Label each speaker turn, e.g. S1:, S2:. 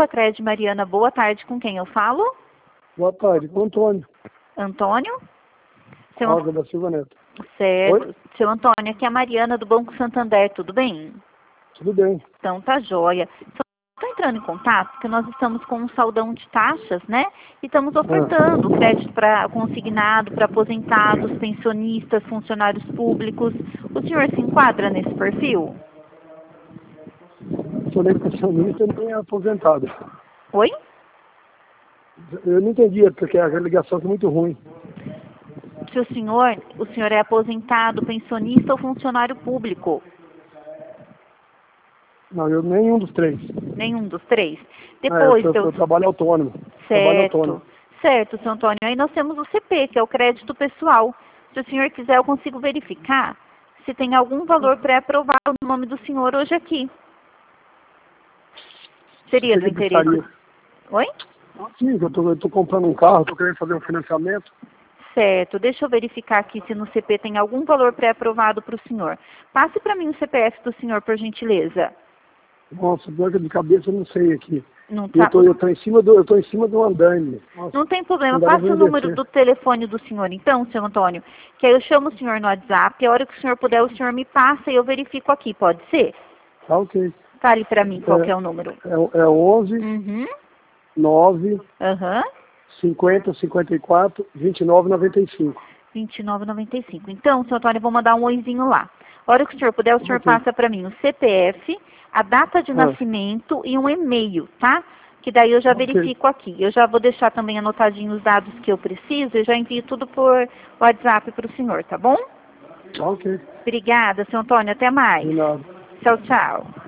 S1: Sicredi Mariana, boa tarde, com quem eu falo?
S2: Boa tarde, com o Antônio.
S1: Antônio?
S2: Rosa da Silva Neto.
S1: Certo.
S2: Oi?
S1: Seu Antônio, aqui é a Mariana do Banco Santander, tudo bem?
S2: Tudo bem.
S1: Então tá joia. Estou entrando em contato porque nós estamos com um saldão de taxas, né? E estamos ofertando crédito para consignado, para aposentados, pensionistas, funcionários públicos. O senhor se enquadra nesse perfil?
S2: Sou nem pensionista nem aposentado.
S1: Oi?
S2: Eu não entendi, porque a ligação é muito ruim.
S1: Se o senhor é aposentado, pensionista ou funcionário público?
S2: Não, eu nenhum dos três.
S1: Nenhum dos três. Depois,
S2: eu trabalho autônomo. Trabalho autônomo.
S1: Certo, seu Antônio. Aí nós temos o CP, que é o crédito pessoal. Se o senhor quiser, eu consigo verificar se tem algum valor pré-aprovado no nome do senhor hoje aqui. Seria do interesse? Oi?
S2: Sim, eu tô comprando um carro, tô querendo fazer um financiamento.
S1: Certo, deixa eu verificar aqui se no CP tem algum valor pré-aprovado para o senhor. Passe para mim o CPF do senhor, por gentileza.
S2: Nossa, dor de cabeça eu não sei aqui.
S1: Não tá...
S2: Eu tô em cima do andaime. Nossa,
S1: não tem problema, passe o número do telefone do senhor então, seu Antônio, que aí eu chamo o senhor no WhatsApp, a hora que o senhor puder, o senhor me passa e eu verifico aqui, pode ser?
S2: Tá ok.
S1: Fale para mim qual que é o número.
S2: É 11 9 50 54 29 95.
S1: 29,95. Então, seu Antônio, eu vou mandar um oizinho lá. A hora que o senhor puder, o senhor passa para mim o CPF, a data de nascimento e um e-mail, tá? Que daí eu já verifico aqui. Eu já vou deixar também anotadinho os dados que eu preciso e já envio tudo por WhatsApp para o senhor, tá bom?
S2: Ok.
S1: Obrigada, seu Antônio. Até mais.
S2: De nada.
S1: Tchau, tchau.